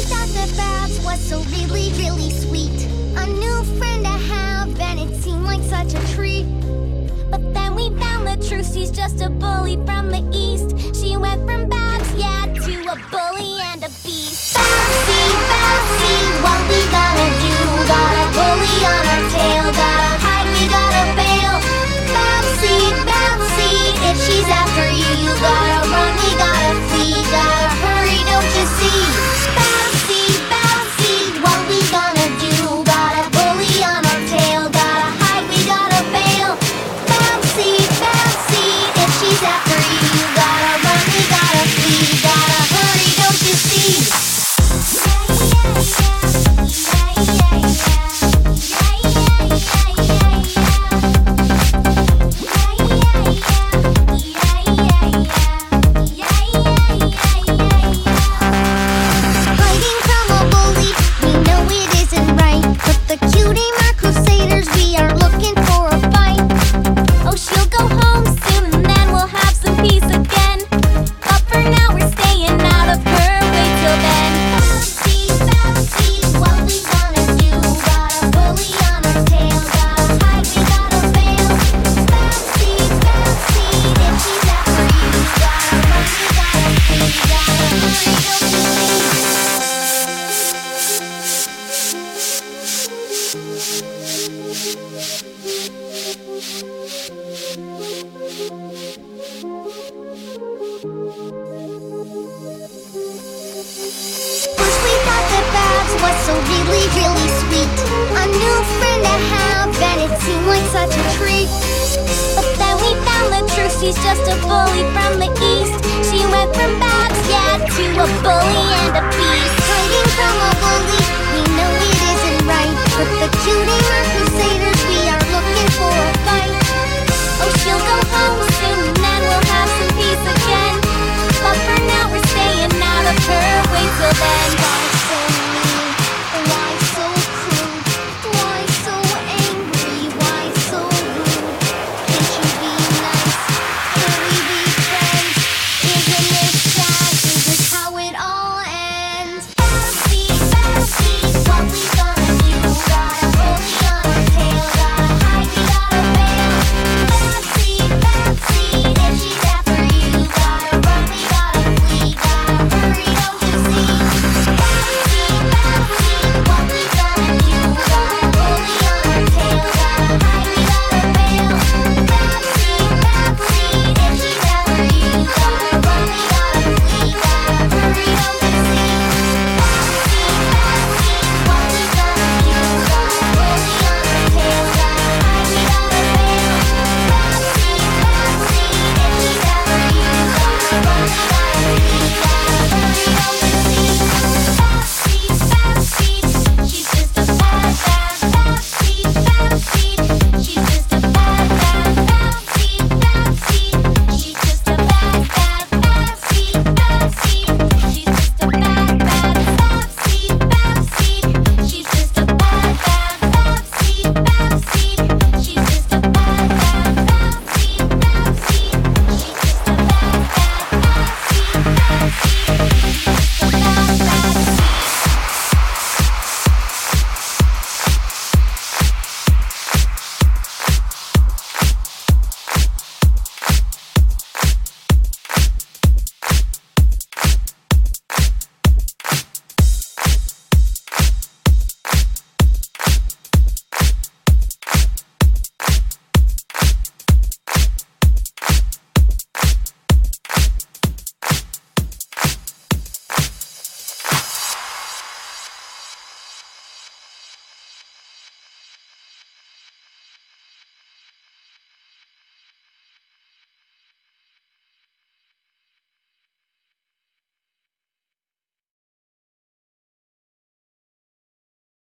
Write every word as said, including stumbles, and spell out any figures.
thought that Babs was so really, really sweet, a new friend to have, and it seemed like such a treat. But then we found the truth, she's just a bully from the east. She went from Babs, yeah, to a bully and a beast. Babsy, Babsy, what we gonna do? Got a bully on our tail, gotta hide, we gotta bail. Babsy, Babsy, if she's after you, you gotta run, we gotta flee, gotta hurry, don't you see? Babsy, Babsy, what we gonna do? Got a bully on our tail, gotta hide, we gotta bail. Babsy, Babsy, if she's after you, you gotta run, we gotta flee, gotta hurry, don't you see? Hiding from a bully, we know it isn't right, but the cutie mark crusaders, we are looking for a fight. Oh, she'll go home soon and then we'll have some peace again, but for now we're staying out of her way till then. Babsy, Babsy, what we gonna do? Got a bully on our tail, gotta hide, we gotta bail. Babsy, Babsy, if she's after you, gotta run, we gotta flee, gotta hurry, don't you see? First we thought that Babs was so really, really sweet, a new friend to have, and it seemed like such a treat. But then we found the truth, she's just a bully from the east. She went from Babs, yeah, to a bully